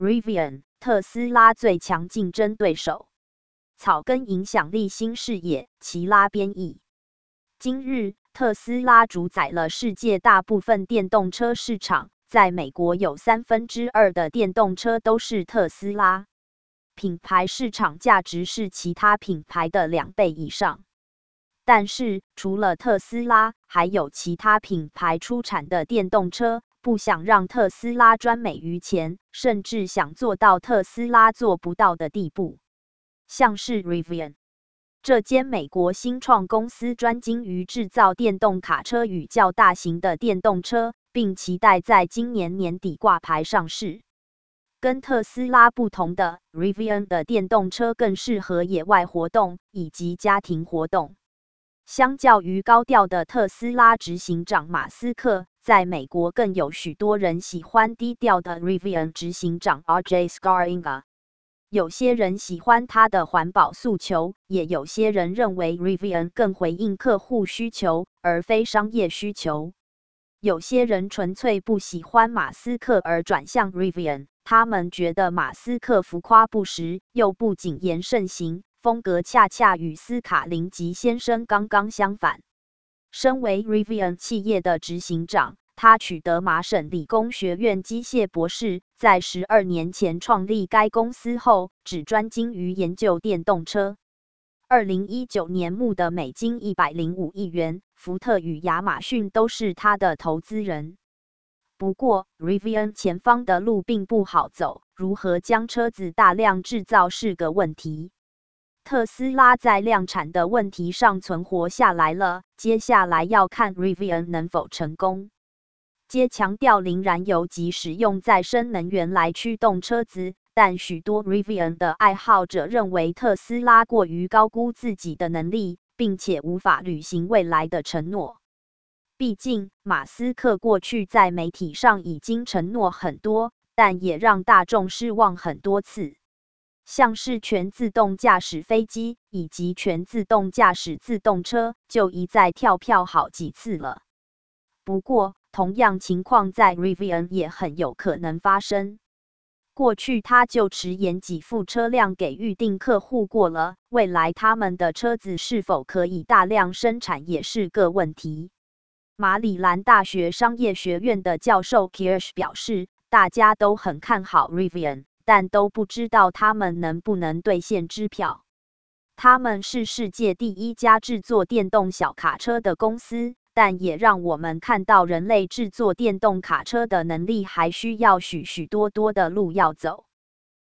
Rivian， 特斯拉最强竞争对手。草根影响力新视野，齐拉编译。今日，特斯拉主宰了世界大部分电动车市场，在美国有2/3的电动车都是特斯拉。品牌市场价值是其他品牌的2倍以上。但是，除了特斯拉，还有其他品牌出产的电动车，不想让特斯拉专美于前，甚至想做到特斯拉做不到的地步。像是 Rivian 这间美国新创公司，专精于制造电动卡车与较大型的电动车，并期待在今年年底挂牌上市。跟特斯拉不同的 Rivian 的电动车更适合野外活动以及家庭活动。相较于高调的特斯拉执行长马斯克，在美国更有许多人喜欢低调的 Rivian 执行长 RJ Scaringa。有些人喜欢他的环保诉求，也有些人认为 Rivian 更回应客户需求，而非商业需求。有些人纯粹不喜欢马斯克而转向 Rivian， 他们觉得马斯克浮夸不实，又不谨言慎行，风格恰恰与斯卡林吉先生刚刚相反。身为 Rivian 企业的执行长，他取得麻省理工学院机械博士，在12年前创立该公司后，只专精于研究电动车。2019年募的美金105亿元，福特与亚马逊都是他的投资人。不过 ，Rivian 前方的路并不好走，如何将车子大量制造是个问题。特斯拉在量产的问题上存活下来了，接下来要看 Rivian 能否成功。皆强调零燃油及使用再生能源来驱动车子，但许多 Rivian 的爱好者认为特斯拉过于高估自己的能力，并且无法履行未来的承诺。毕竟，马斯克过去在媒体上已经承诺很多，但也让大众失望很多次。像是全自动驾驶飞机以及全自动驾驶自动车，就一再跳票好几次了。不过，同样情况在 Rivian 也很有可能发生。过去他就迟延几副车辆给预定客户过了，未来他们的车子是否可以大量生产也是个问题。马里兰大学商业学院的教授 Kirsch 表示，大家都很看好 Rivian， 但都不知道他们能不能兑现支票。他们是世界第一家制作电动小卡车的公司，但也让我们看到人类制作电动卡车的能力还需要许多的路要走。